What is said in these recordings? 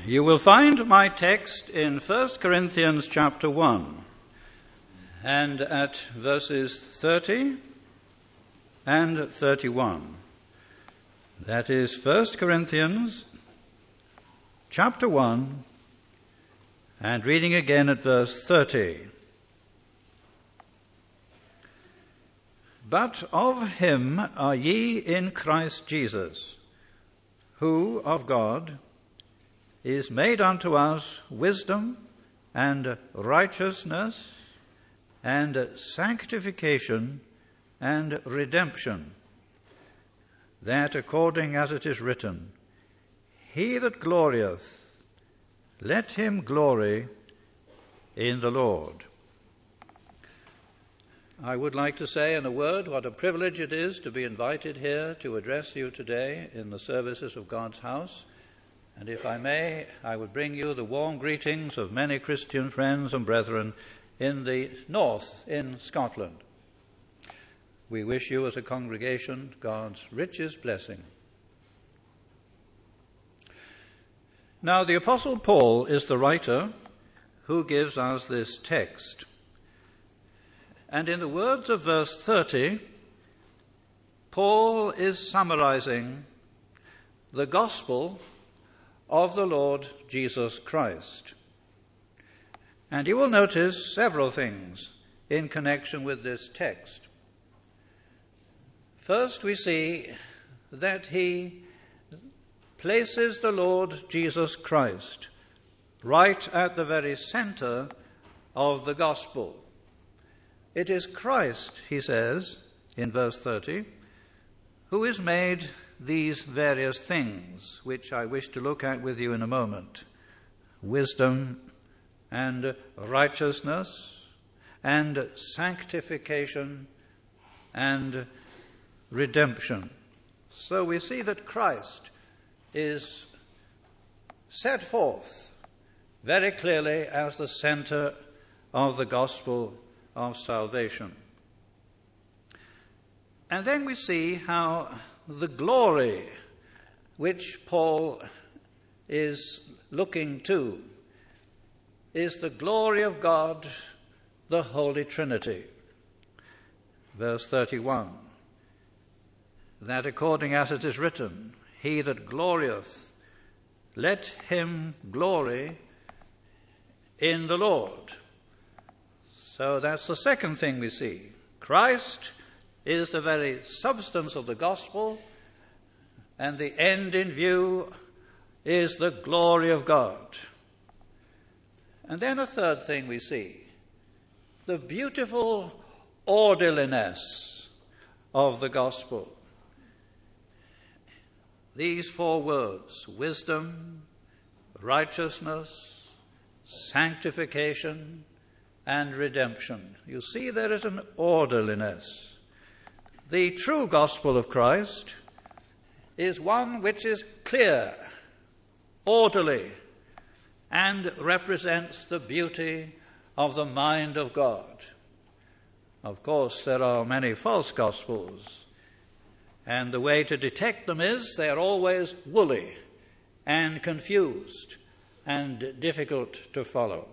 You will find my text in 1 Corinthians chapter 1 and at verses 30 and 31. That is 1 Corinthians chapter 1 and reading again at verse 30. But of him are ye in Christ Jesus, who of God is made unto us wisdom and righteousness and sanctification and redemption, that according as it is written, He that glorieth, let him glory in the Lord. I would like to say in a word what a privilege it is to be invited here to address you today in the services of God's house. And if I may, I would bring you the warm greetings of many Christian friends and brethren in the north, in Scotland. We wish you as a congregation God's richest blessing. Now, the Apostle Paul is the writer who gives us this text. And in the words of verse 30, Paul is summarizing the gospel of the Lord Jesus Christ. And you will notice several things in connection with this text. First, we see that he places the Lord Jesus Christ right at the very center of the gospel. It is Christ, he says in verse 30, who is made these various things, which I wish to look at with you in a moment. Wisdom and righteousness and sanctification and redemption. So we see that Christ is set forth very clearly as the center of the gospel of salvation. And then we see how the glory which Paul is looking to is the glory of God, the Holy Trinity. Verse 31, that according as it is written, He that glorieth, let him glory in the Lord. So that's the second thing we see. Christ is the very substance of the gospel, and the end in view is the glory of God. And then a third thing we see, the beautiful orderliness of the gospel. These four words, wisdom, righteousness, sanctification, and redemption. You see, there is an orderliness. The true gospel of Christ is one which is clear, orderly, and represents the beauty of the mind of God. Of course, there are many false gospels, and the way to detect them is they are always woolly and confused and difficult to follow,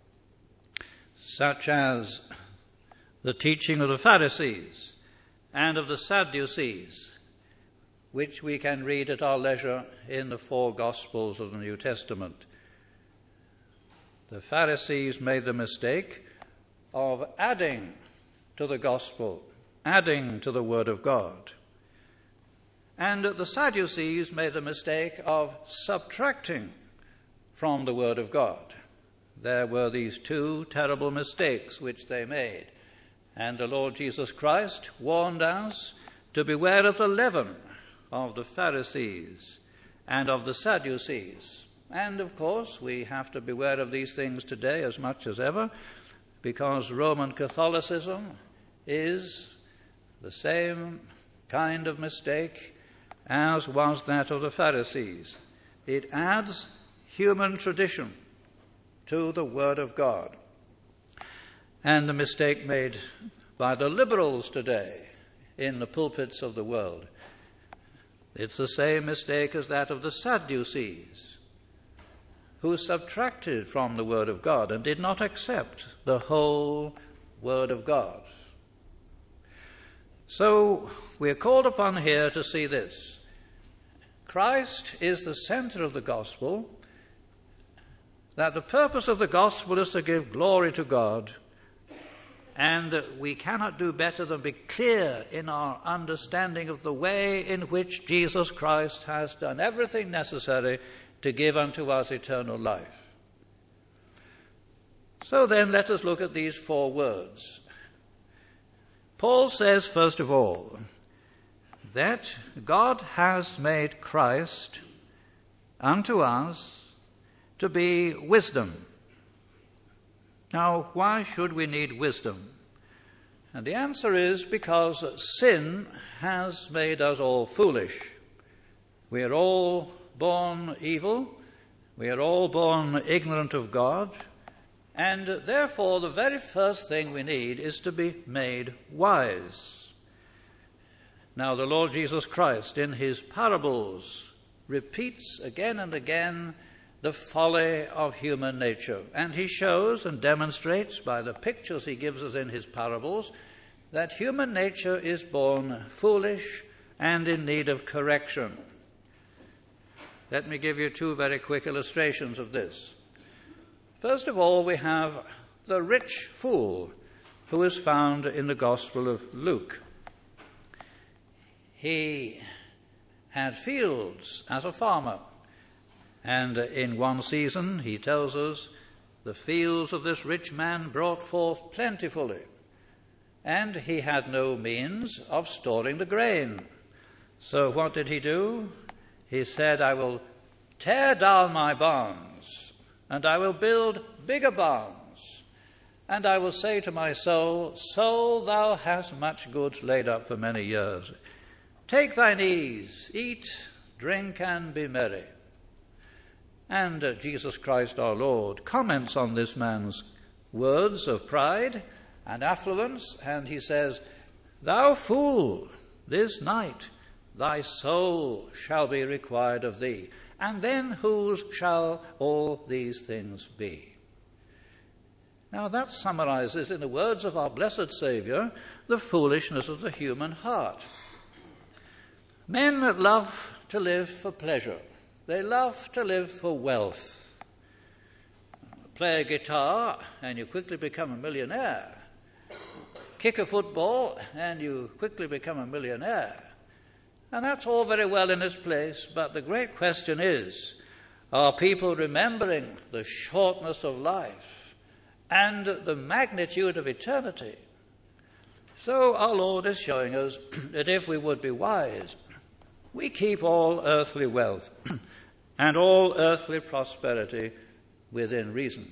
such as the teaching of the Pharisees and of the Sadducees, which we can read at our leisure in the four Gospels of the New Testament. The Pharisees made the mistake of adding to the Gospel, adding to the Word of God. And the Sadducees made the mistake of subtracting from the Word of God. There were these two terrible mistakes which they made. And the Lord Jesus Christ warned us to beware of the leaven of the Pharisees and of the Sadducees. And of course, we have to beware of these things today as much as ever, because Roman Catholicism is the same kind of mistake as was that of the Pharisees. It adds human tradition to the Word of God. And the mistake made by the liberals today in the pulpits of the world, it's the same mistake as that of the Sadducees. who subtracted from the Word of God and did not accept the whole Word of God. So we are called upon here to see this. Christ is the center of the gospel, that the purpose of the gospel is to give glory to God, and we cannot do better than be clear in our understanding of the way in which Jesus Christ has done everything necessary to give unto us eternal life. So then, let us look at these 4 words. Paul says, first of all, that God has made Christ unto us to be wisdom. Now, why should we need wisdom? And the answer is because sin has made us all foolish. We are all born evil. We are all born ignorant of God. And therefore, the very first thing we need is to be made wise. Now, the Lord Jesus Christ, in his parables, repeats again and again the folly of human nature. And he shows and demonstrates by the pictures he gives us in his parables that human nature is born foolish and in need of correction. Let me give you 2 very quick illustrations of this. First of all, we have the rich fool who is found in the Gospel of Luke. He had fields as a farmer, and in one season, he tells us, the fields of this rich man brought forth plentifully, and he had no means of storing the grain. So what did he do? He said, I will tear down my barns, and I will build bigger barns, and I will say to my soul, soul, thou hast much goods laid up for many years. Take thine ease, eat, drink, and be merry. And Jesus Christ our Lord comments on this man's words of pride and affluence, and he says, Thou fool, this night thy soul shall be required of thee, and then whose shall all these things be? Now that summarizes, in the words of our blessed Saviour, the foolishness of the human heart. Men that love to live for pleasure, they love to live for wealth. Play a guitar and you quickly become a millionaire. Kick a football and you quickly become a millionaire. And that's all very well in its place, but the great question is, are people remembering the shortness of life and the magnitude of eternity? So our Lord is showing us that if we would be wise, we keep all earthly wealth and all earthly prosperity within reason.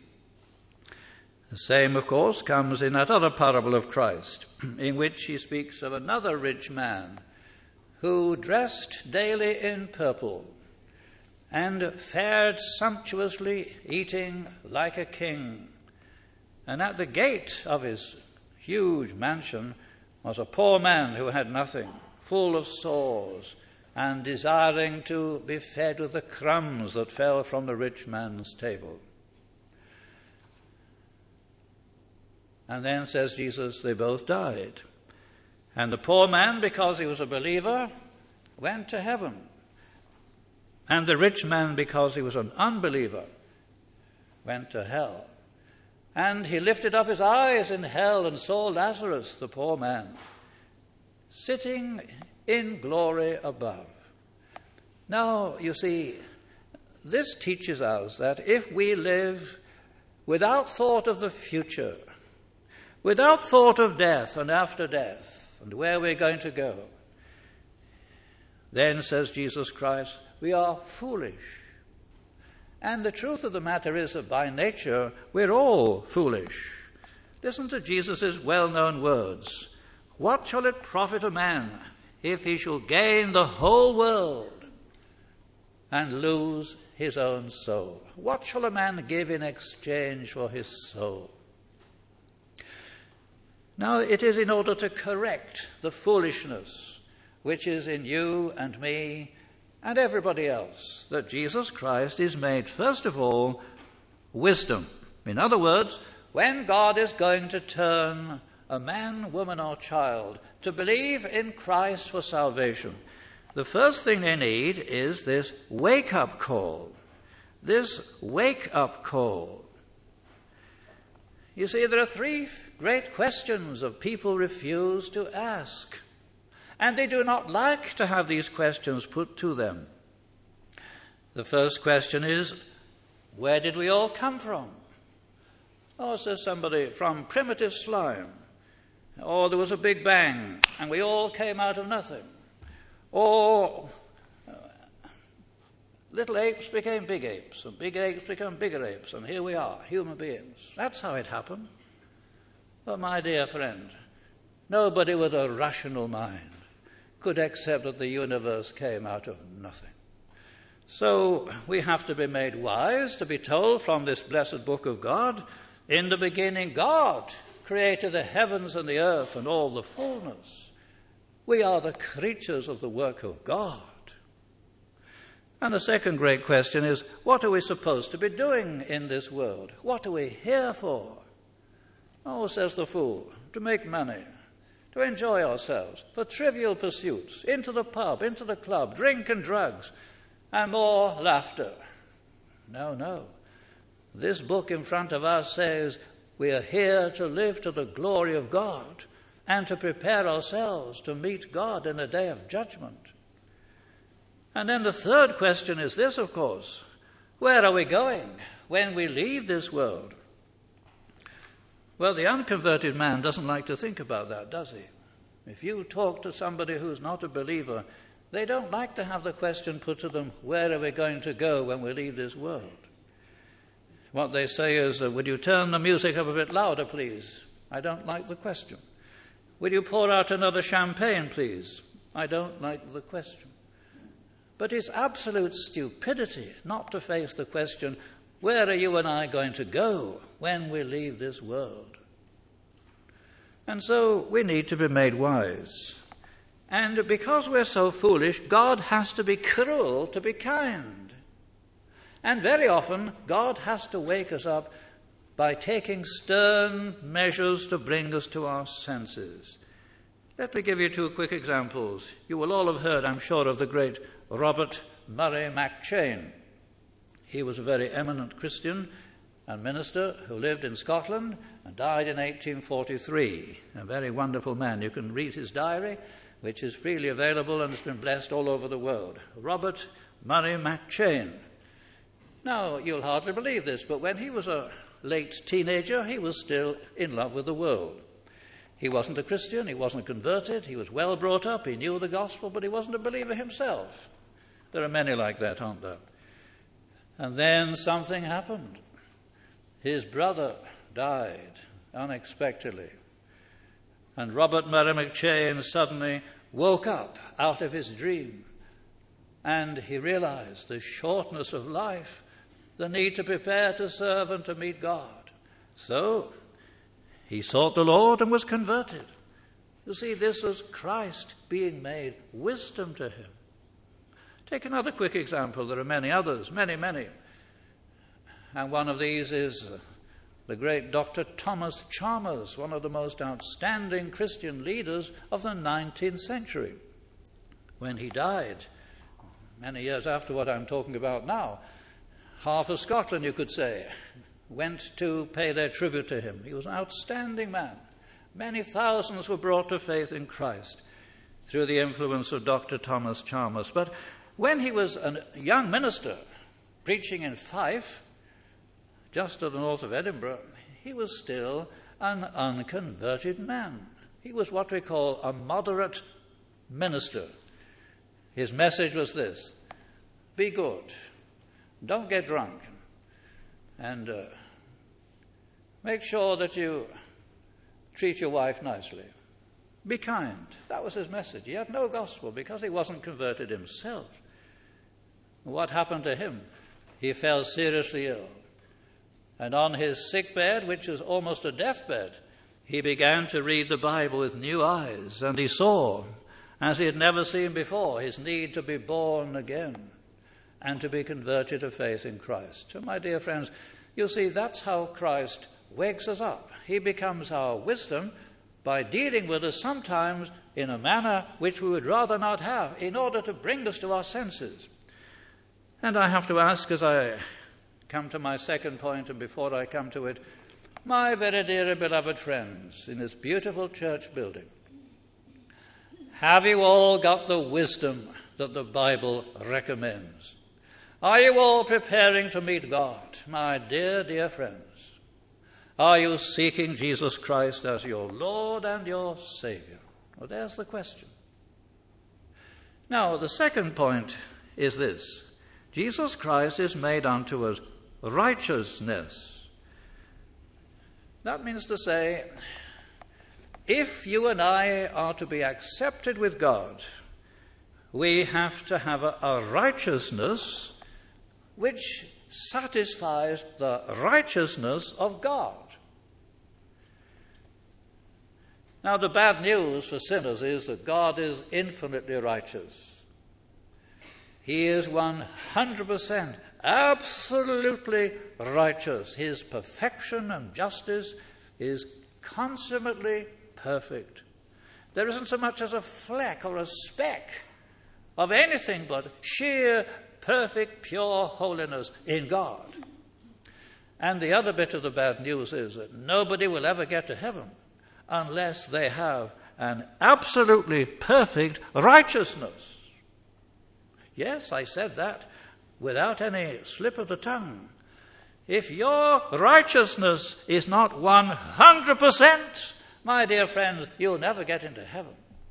The same, of course, comes in that other parable of Christ, in which he speaks of another rich man who dressed daily in purple and fared sumptuously, eating like a king. And at the gate of his huge mansion was a poor man who had nothing, full of sores, and desiring to be fed with the crumbs that fell from the rich man's table. And then, says Jesus, they both died. And the poor man, because he was a believer, went to heaven. And the rich man, because he was an unbeliever, went to hell. And he lifted up his eyes in hell and saw Lazarus, the poor man, sitting in glory above. Now, you see, this teaches us that if we live without thought of the future, without thought of death and after death, and where we're going to go, then, says Jesus Christ, we are foolish. And the truth of the matter is that by nature, we're all foolish. Listen to Jesus' well-known words. What shall it profit a man if he shall gain the whole world and lose his own soul? What shall a man give in exchange for his soul? Now, it is in order to correct the foolishness which is in you and me and everybody else, that Jesus Christ is made, first of all, wisdom. In other words, when God is going to turn a man, woman, or child to believe in Christ for salvation, the first thing they need is this wake-up call. This wake-up call. You see, there are three great questions that people refuse to ask, and they do not like to have these questions put to them. The first question is, where did we all come from? Oh, says somebody, from primitive slime. Or there was a big bang, and we all came out of nothing. Or little apes became big apes, and big apes became bigger apes, and here we are, human beings. That's how it happened. But my dear friend, nobody with a rational mind could accept that the universe came out of nothing. So we have to be made wise to be told from this blessed book of God, in the beginning God created the heavens and the earth and all the fullness. We are the creatures of the work of God. And the second great question is, what are we supposed to be doing in this world? What are we here for? Oh, says the fool, to make money, to enjoy ourselves, for trivial pursuits, into the pub, into the club, drink and drugs, and more laughter. No, no. This book in front of us says we are here to live to the glory of God and to prepare ourselves to meet God in the day of judgment. And then the third question is this, of course. Where are we going when we leave this world? Well, the unconverted man doesn't like to think about that, does he? If you talk to somebody who's not a believer, they don't like to have the question put to them, where are we going to go when we leave this world? What they say is, would you turn the music up a bit louder, please? I don't like the question. Will you pour out another champagne, please? I don't like the question. But it's absolute stupidity not to face the question, where are you and I going to go when we leave this world? And so we need to be made wise. And because we're so foolish, God has to be cruel to be kind. And very often, God has to wake us up by taking stern measures to bring us to our senses. Let me give you two quick examples. You will all have heard, I'm sure, of the great Robert Murray McCheyne. He was a very eminent Christian and minister who lived in Scotland and died in 1843. A very wonderful man. You can read his diary, which is freely available and has been blessed all over the world. Robert Murray McCheyne. Now, you'll hardly believe this, but when he was a late teenager, he was still in love with the world. He wasn't a Christian, he wasn't converted, he was well brought up, he knew the gospel, but he wasn't a believer himself. There are many like that, aren't there? And then something happened. His brother died unexpectedly. And Robert Murray McCheyne suddenly woke up out of his dream. And he realized the shortness of life, the need to prepare to serve and to meet God. So he sought the Lord and was converted. You see, this was Christ being made wisdom to him. Take another quick example. There are many others, many, many. And one of these is the great Dr. Thomas Chalmers, one of the most outstanding Christian leaders of the 19th century. When he died, many years after what I'm talking about now, half of Scotland, you could say, went to pay their tribute to him. He was an outstanding man. Many thousands were brought to faith in Christ through the influence of Dr. Thomas Chalmers. But when he was a young minister preaching in Fife, just to the north of Edinburgh, he was still an unconverted man. He was what we call a moderate minister. His message was this: be good, don't get drunk, and make sure that you treat your wife nicely. Be kind. That was his message. He had no gospel because he wasn't converted himself. What happened to him? He fell seriously ill. And on his sick bed, which was almost a deathbed, he began to read the Bible with new eyes, and he saw as he had never seen before, his need to be born again and to be converted to faith in Christ. So, my dear friends, you see, that's how Christ wakes us up. He becomes our wisdom by dealing with us sometimes in a manner which we would rather not have, in order to bring us to our senses. And I have to ask, as I come to my second point, and before I come to it, my very dear and beloved friends in this beautiful church building, have you all got the wisdom that the Bible recommends? Are you all preparing to meet God, my dear, dear friends? Are you seeking Jesus Christ as your Lord and your Savior? Well, there's the question. Now, the second point is this. Jesus Christ is made unto us righteousness. That means to say, if you and I are to be accepted with God, we have to have a righteousness which satisfies the righteousness of God. Now, the bad news for sinners is that God is infinitely righteous. He is 100% absolutely righteous. His perfection and justice is consummately perfect. There isn't so much as a fleck or a speck of anything but sheer, perfect, pure holiness in God. And the other bit of the bad news is that nobody will ever get to heaven unless they have an absolutely perfect righteousness. Yes, I said that without any slip of the tongue. If your righteousness is not 100%, my dear friends, you'll never get into heaven.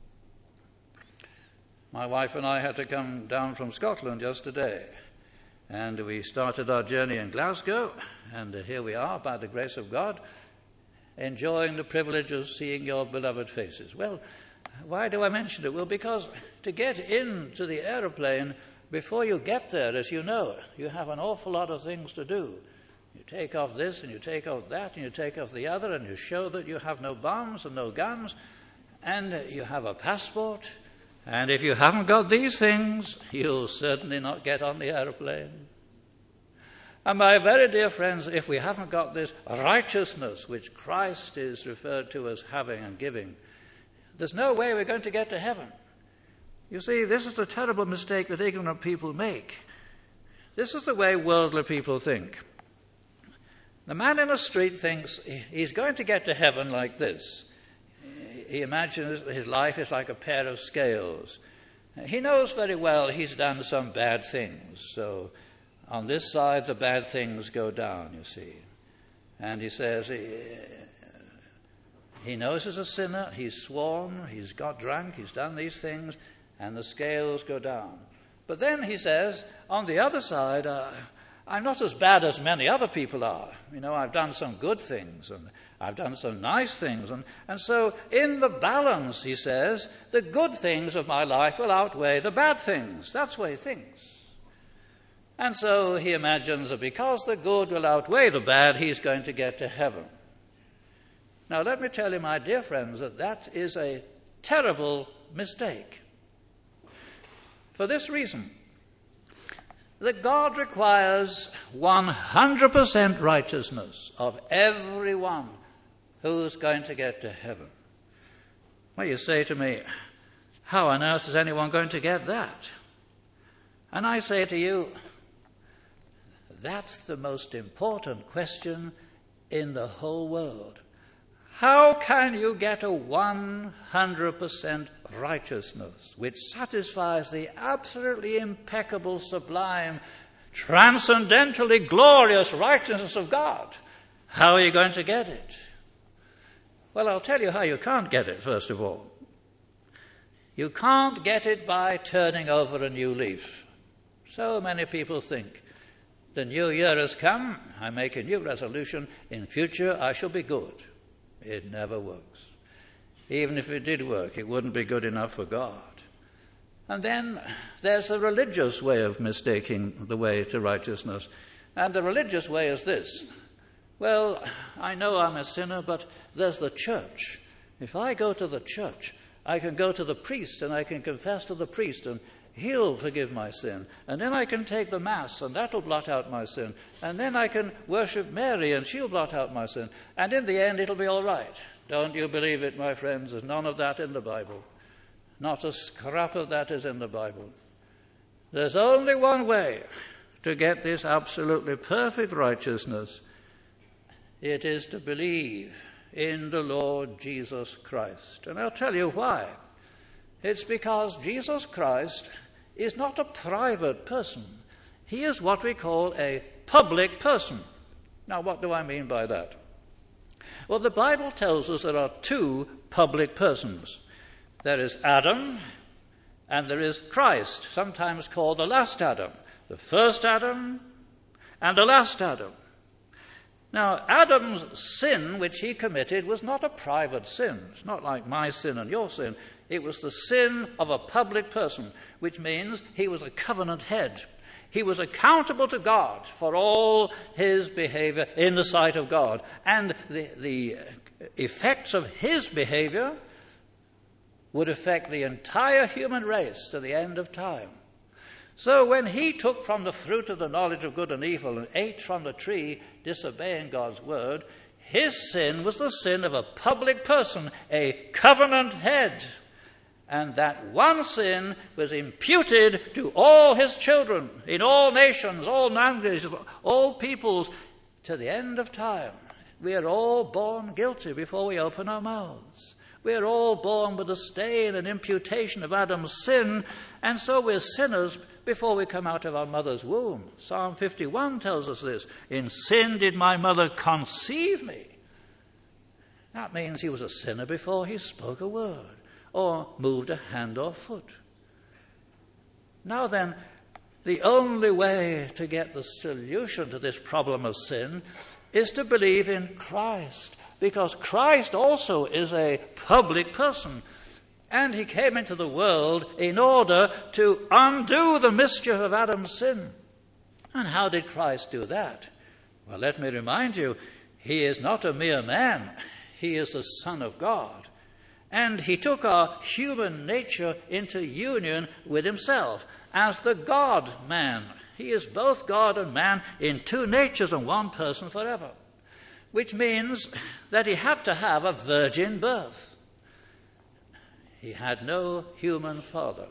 My wife and I had to come down from Scotland just today, and we started our journey in Glasgow, and here we are, by the grace of God, enjoying the privilege of seeing your beloved faces. Well, why do I mention it? Well, because to get into the aeroplane, before you get there, as you know, you have an awful lot of things to do. You take off this, and you take off that, and you take off the other, and you show that you have no bombs and no guns, and you have a passport. And if you haven't got these things, you'll certainly not get on the aeroplane. And my very dear friends, if we haven't got this righteousness which Christ is referred to as having and giving, there's no way we're going to get to heaven. You see, this is the terrible mistake that ignorant people make. This is the way worldly people think. The man in the street thinks he's going to get to heaven like this. He imagines his life is like a pair of scales. He knows very well he's done some bad things, so on this side, the bad things go down, you see. And he says he knows he's a sinner, he's sworn, he's got drunk, he's done these things, and the scales go down. But then he says, on the other side, I'm not as bad as many other people are. You know, I've done some good things, and I've done some nice things. And so in the balance, he says, the good things of my life will outweigh the bad things. That's what he thinks. And so he imagines that because the good will outweigh the bad, he's going to get to heaven. Now, let me tell you, my dear friends, that is a terrible mistake. For this reason, that God requires 100% righteousness of everyone who's going to get to heaven. Well, you say to me, how on earth is anyone going to get that? And I say to you, that's the most important question in the whole world. How can you get a 100% righteousness which satisfies the absolutely impeccable, sublime, transcendently glorious righteousness of God? How are you going to get it? Well, I'll tell you how you can't get it, first of all. You can't get it by turning over a new leaf. So many people think, the new year has come, I make a new resolution, in future I shall be good. It never works. Even if it did work, it wouldn't be good enough for God. And then there's a religious way of mistaking the way to righteousness. And the religious way is this. Well, I know I'm a sinner, but there's the church. If I go to the church, I can go to the priest and I can confess to the priest and he'll forgive my sin. And then I can take the Mass and that'll blot out my sin. And then I can worship Mary and she'll blot out my sin. And in the end it'll be all right. Don't you believe it, my friends? There's none of that in the Bible. Not a scrap of that is in the Bible. There's only one way to get this absolutely perfect righteousness. It is to believe in the Lord Jesus Christ. And I'll tell you why. It's because Jesus Christ is not a private person. He is what we call a public person. Now, what do I mean by that? Well, the Bible tells us there are two public persons. There is Adam and there is Christ, sometimes called the last Adam. The first Adam and the last Adam. Now, Adam's sin, which he committed, was not a private sin. It's not like my sin and your sin. It was the sin of a public person, which means he was a covenant head. He was accountable to God for all his behavior in the sight of God. And the effects of his behavior would affect the entire human race to the end of time. So when he took from the fruit of the knowledge of good and evil and ate from the tree, disobeying God's word, his sin was the sin of a public person, a covenant head. And that one sin was imputed to all his children, in all nations, all languages, all peoples, to the end of time. We are all born guilty before we open our mouths. We are all born with the stain and imputation of Adam's sin, and so we're sinners before we come out of our mother's womb. Psalm 51 tells us this. In sin did my mother conceive me. That means he was a sinner before he spoke a word or moved a hand or foot. Now then, the only way to get the solution to this problem of sin is to believe in Christ, because Christ also is a public person. And he came into the world in order to undo the mischief of Adam's sin. And how did Christ do that? Well, let me remind you, he is not a mere man. He is the Son of God. And he took our human nature into union with himself as the God-man. He is both God and man in two natures and one person forever. Which means that he had to have a virgin birth. He had no human father.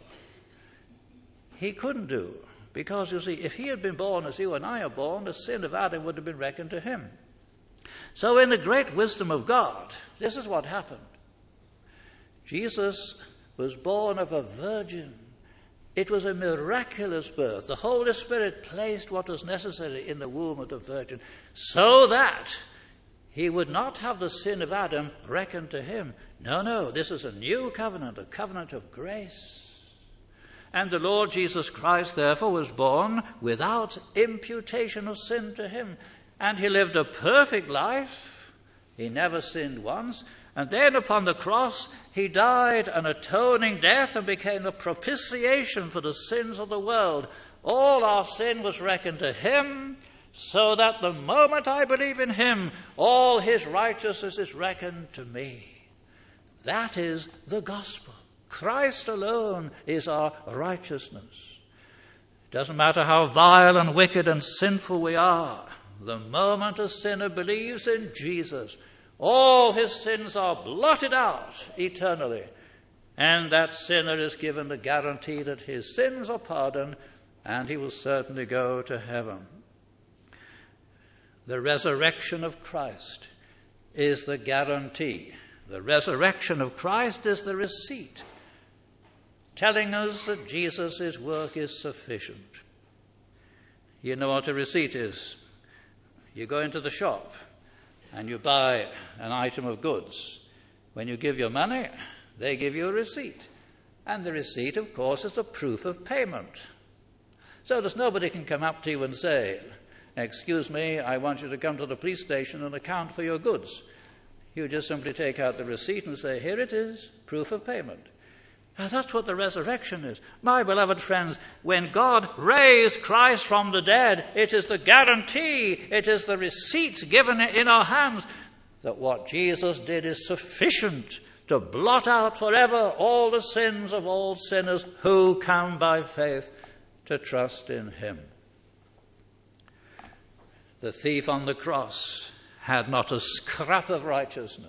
He couldn't do, because, you see, if he had been born as you and I are born, the sin of Adam would have been reckoned to him. So in the great wisdom of God, this is what happened. Jesus was born of a virgin. It was a miraculous birth. The Holy Spirit placed what was necessary in the womb of the virgin so that he would not have the sin of Adam reckoned to him. No, this is a new covenant, a covenant of grace. And the Lord Jesus Christ, therefore, was born without imputation of sin to him. And he lived a perfect life. He never sinned once. And then upon the cross, he died an atoning death and became the propitiation for the sins of the world. All our sin was reckoned to him, so that the moment I believe in him, all his righteousness is reckoned to me. That is the gospel. Christ alone is our righteousness. It doesn't matter how vile and wicked and sinful we are. The moment a sinner believes in Jesus, all his sins are blotted out eternally. And that sinner is given the guarantee that his sins are pardoned and he will certainly go to heaven. The resurrection of Christ is the guarantee. The resurrection of Christ is the receipt, telling us that Jesus' work is sufficient. You know what a receipt is. You go into the shop and you buy an item of goods. When you give your money, they give you a receipt. And the receipt, of course, is the proof of payment. So that nobody can come up to you and say, "Excuse me, I want you to come to the police station and account for your goods." You just simply take out the receipt and say, "Here it is, proof of payment." Now, that's what the resurrection is. My beloved friends, when God raised Christ from the dead, it is the guarantee, it is the receipt given in our hands that what Jesus did is sufficient to blot out forever all the sins of all sinners who come by faith to trust in him. The thief on the cross had not a scrap of righteousness.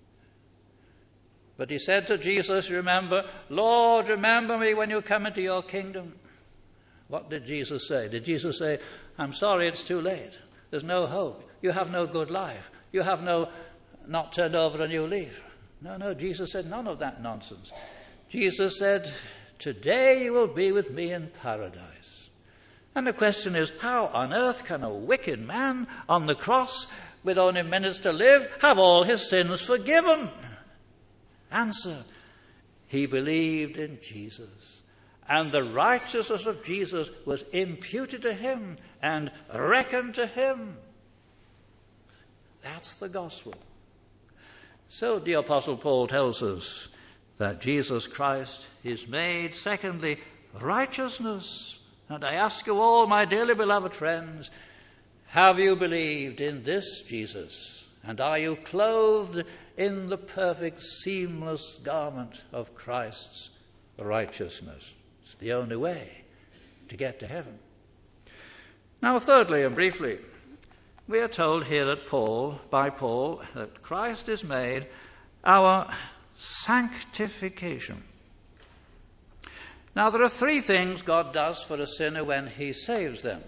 But he said to Jesus, remember, Lord, remember me when you come into your kingdom. What did Jesus say? Did Jesus say, I'm sorry, it's too late. There's no hope. You have no good life. You have not turned over a new leaf. No, Jesus said none of that nonsense. Jesus said, today you will be with me in paradise. And the question is, how on earth can a wicked man on the cross, with only minutes to live, have all his sins forgiven? Answer, he believed in Jesus, and the righteousness of Jesus was imputed to him and reckoned to him. That's the gospel. So the Apostle Paul tells us that Jesus Christ is made, secondly, righteousness. And I ask you all, my dearly beloved friends, have you believed in this Jesus? And are you clothed in the perfect, seamless garment of Christ's righteousness? It's the only way to get to heaven. Now, thirdly and briefly, we are told here by Paul that Christ is made our sanctification. Now, there are three things God does for a sinner when he saves them.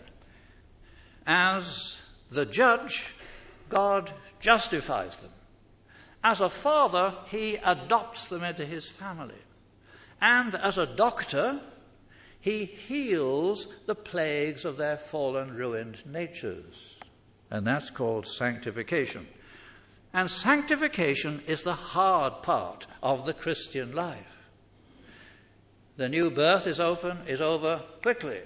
As the judge, God justifies them. As a father, he adopts them into his family. And as a doctor, he heals the plagues of their fallen, ruined natures. And that's called sanctification. And sanctification is the hard part of the Christian life. The new birth is over quickly.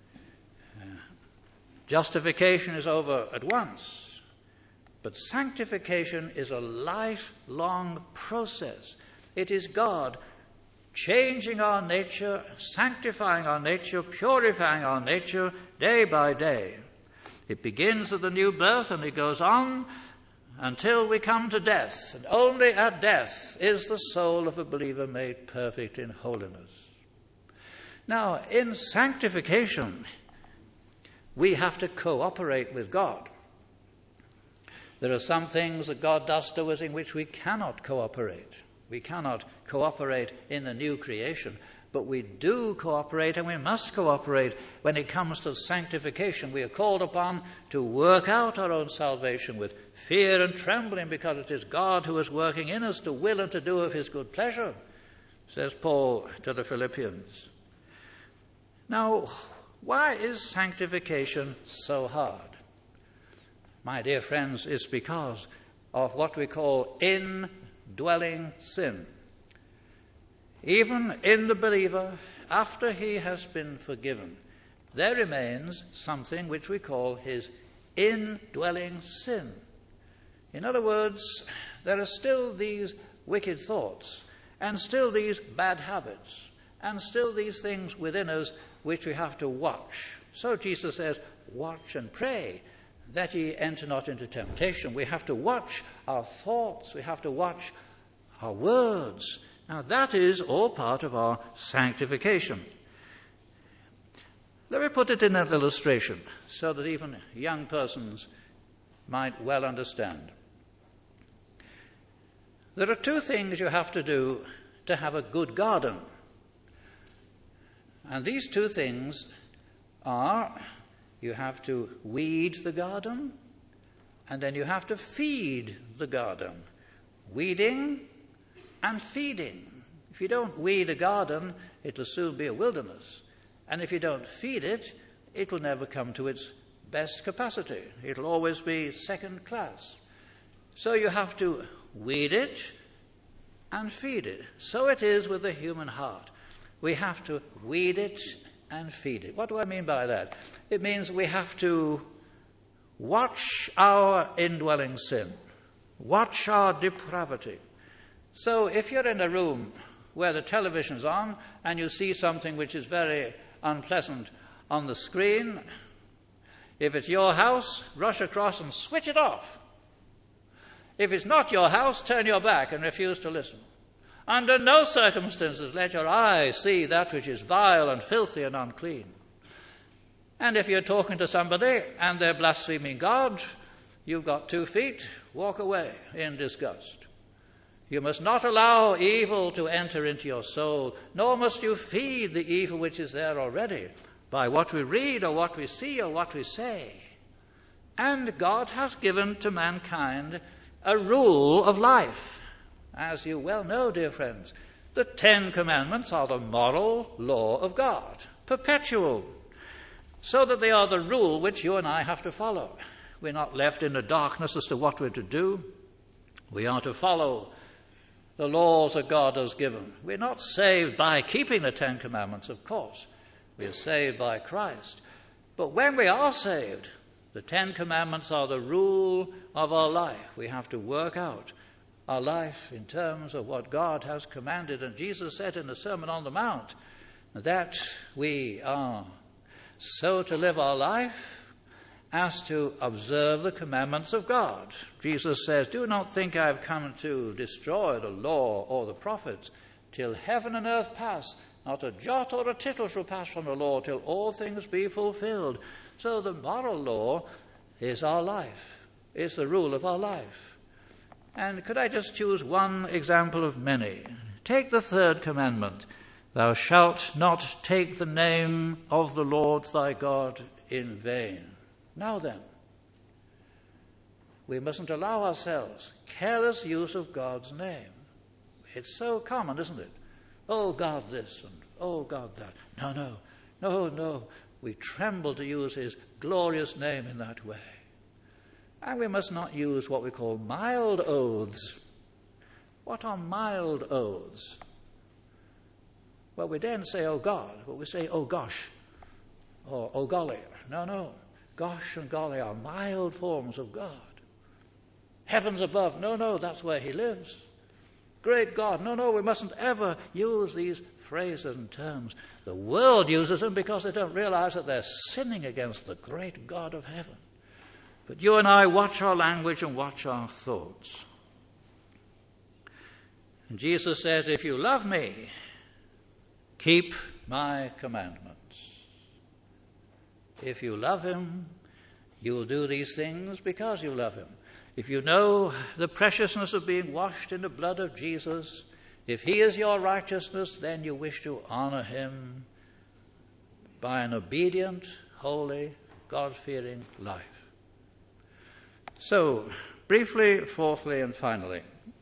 Justification is over at once. But sanctification is a lifelong process. It is God changing our nature, sanctifying our nature, purifying our nature day by day. It begins at the new birth and it goes on until we come to death. And only at death is the soul of a believer made perfect in holiness. Now, in sanctification, we have to cooperate with God. There are some things that God does to us in which we cannot cooperate. We cannot cooperate in the new creation, but we do cooperate, and we must cooperate when it comes to sanctification. We are called upon to work out our own salvation with fear and trembling, because it is God who is working in us to will and to do of his good pleasure, says Paul to the Philippians. Now, why is sanctification so hard? My dear friends, it's because of what we call indwelling sin. Even in the believer, after he has been forgiven, there remains something which we call his indwelling sin. In other words, there are still these wicked thoughts, and still these bad habits, and still these things within us which we have to watch. So Jesus says, watch and pray, that ye enter not into temptation. We have to watch our thoughts. We have to watch our words. Now, that is all part of our sanctification. Let me put it in an illustration so that even young persons might well understand. There are two things you have to do to have a good garden. And these two things are, you have to weed the garden, and then you have to feed the garden. Weeding and feeding. If you don't weed a garden, it will soon be a wilderness. And if you don't feed it, it will never come to its best capacity. It will always be second class. So you have to weed it and feed it. So it is with the human heart. We have to weed it and feed it. What do I mean by that? It means we have to watch our indwelling sin, watch our depravity. So if you're in a room where the television's on and you see something which is very unpleasant on the screen, if it's your house, rush across and switch it off. If it's not your house, turn your back and refuse to listen. Under no circumstances let your eye see that which is vile and filthy and unclean. And if you're talking to somebody and they're blaspheming God, you've got 2 feet, walk away in disgust. You must not allow evil to enter into your soul, nor must you feed the evil which is there already by what we read or what we see or what we say. And God has given to mankind a rule of life. As you well know, dear friends, the 10 Commandments are the moral law of God, perpetual, so that they are the rule which you and I have to follow. We're not left in the darkness as to what we're to do. We are to follow the laws that God has given. We're not saved by keeping the 10 Commandments, of course. We are saved by Christ. But when we are saved, the 10 Commandments are the rule of our life. We have to work out our life in terms of what God has commanded. And Jesus said in the Sermon on the Mount that we are so to live our life as to observe the commandments of God. Jesus says, "Do not think I have come to destroy the law or the prophets. Till heaven and earth pass, not a jot or a tittle shall pass from the law till all things be fulfilled." So the moral law is our life, is the rule of our life. And could I just choose one example of many? Take the 3rd commandment. Thou shalt not take the name of the Lord thy God in vain. Now then, we mustn't allow ourselves careless use of God's name. It's so common, isn't it? Oh, God this and oh, God that. No. We tremble to use his glorious name in that way. And we must not use what we call mild oaths. What are mild oaths? Well, we daren't say, oh God, but we say, oh gosh, or oh golly. No. Gosh and golly are mild forms of God. Heavens above, no, that's where he lives. Great God, no, we mustn't ever use these phrases and terms. The world uses them because they don't realize that they're sinning against the great God of heaven. But you and I watch our language and watch our thoughts. And Jesus says, if you love me, keep my commandments. If you love him, you will do these things because you love him. If you know the preciousness of being washed in the blood of Jesus, if he is your righteousness, then you wish to honor him by an obedient, holy, God-fearing life. So, briefly, fourthly, and finally,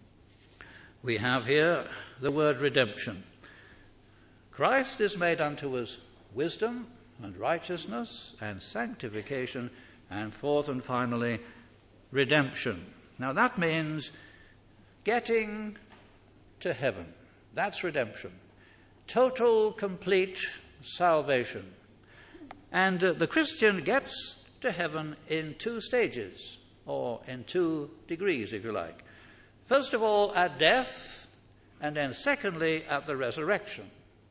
we have here the word redemption. Christ is made unto us wisdom and righteousness and sanctification, and fourth and finally, redemption. Now that means getting to heaven. That's redemption. Total, complete salvation. And the Christian gets to heaven in 2 stages, or in 2 degrees, if you like. First of all, at death, and then secondly, at the resurrection.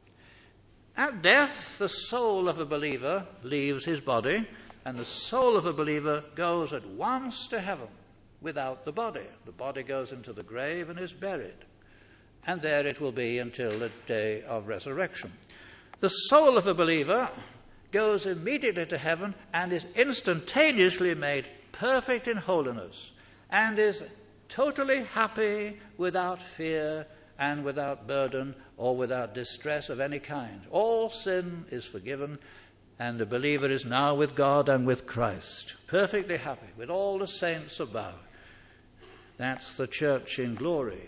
At death, the soul of a believer leaves his body, and the soul of a believer goes at once to heaven without the body. The body goes into the grave and is buried, and there it will be until the day of resurrection. The soul of a believer goes immediately to heaven and is instantaneously made perfect in holiness, and is totally happy without fear and without burden or without distress of any kind. All sin is forgiven, and the believer is now with God and with Christ, perfectly happy, with all the saints above. That's the church in glory.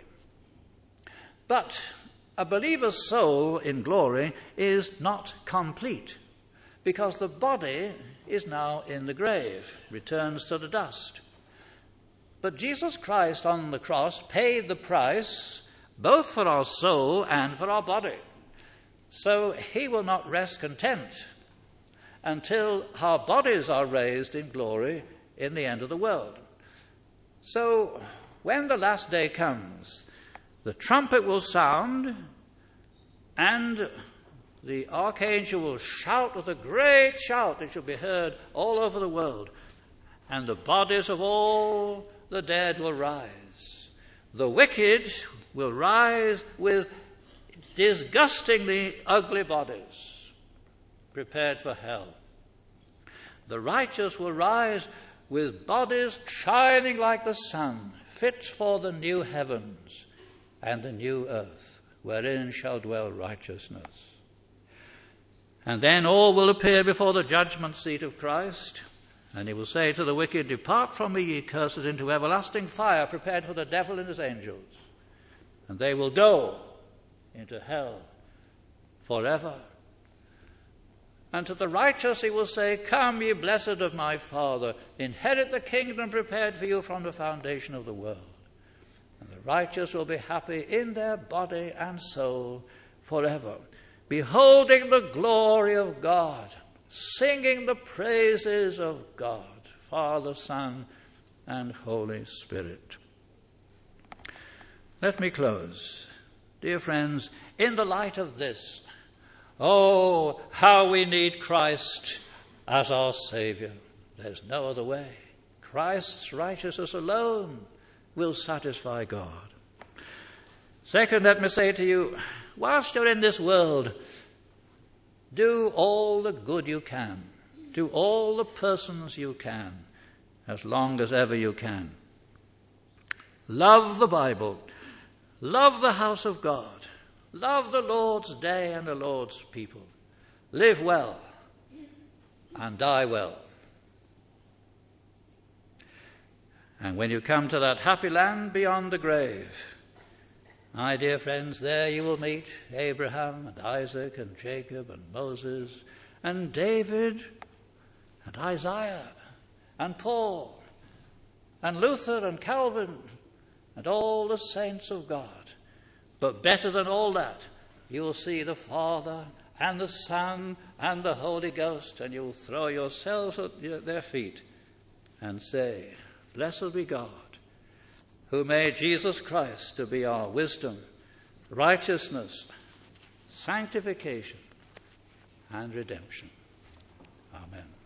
But a believer's soul in glory is not complete, because the body is now in the grave, returns to the dust. But Jesus Christ on the cross paid the price both for our soul and for our body. So he will not rest content until our bodies are raised in glory in the end of the world. So when the last day comes, the trumpet will sound, and the archangel will shout with a great shout that shall be heard all over the world, and the bodies of all the dead will rise. The wicked will rise with disgustingly ugly bodies, prepared for hell. The righteous will rise with bodies shining like the sun, fit for the new heavens and the new earth, wherein shall dwell righteousness. And then all will appear before the judgment seat of Christ, and he will say to the wicked, "Depart from me, ye cursed, into everlasting fire, prepared for the devil and his angels." And they will go into hell forever. And to the righteous he will say, "Come, ye blessed of my Father, inherit the kingdom prepared for you from the foundation of the world." And the righteous will be happy in their body and soul forever, beholding the glory of God, singing the praises of God, Father, Son, and Holy Spirit. Let me close. Dear friends, in the light of this, oh, how we need Christ as our Saviour. There's no other way. Christ's righteousness alone will satisfy God. Second, let me say to you, whilst you're in this world, do all the good you can. Do all the persons you can, as long as ever you can. Love the Bible. Love the house of God. Love the Lord's day and the Lord's people. Live well and die well. And when you come to that happy land beyond the grave, my dear friends, there you will meet Abraham and Isaac and Jacob and Moses and David and Isaiah and Paul and Luther and Calvin and all the saints of God. But better than all that, you will see the Father and the Son and the Holy Ghost, and you will throw yourselves at their feet and say, "Blessed be God, who made Jesus Christ to be our wisdom, righteousness, sanctification, and redemption." Amen.